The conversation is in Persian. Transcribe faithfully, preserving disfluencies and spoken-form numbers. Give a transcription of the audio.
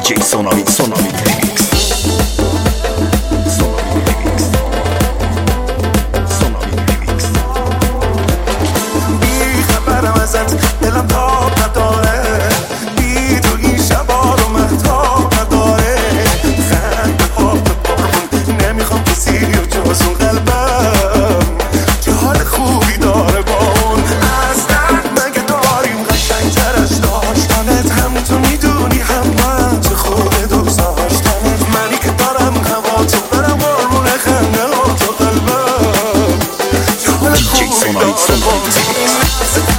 جی سونامی سونامی ریمیکس سونامی ریمیکس سونامی ریمیکس بی خبرم ازت دلم تاب نداره بی تو این شبا رو مهتاب نداره خنده ها به بارون نمیخوام کسی و جز اون قلبم که حال خوبی داره با اون اصلا مگه داریم قشنگ ترش داشتنت هم تو میدونی هم من چه خوبه دوست داشتنت منی که دارم هوا تو برم قربون خنده ها تو قلبم که حال خوبی داره با اون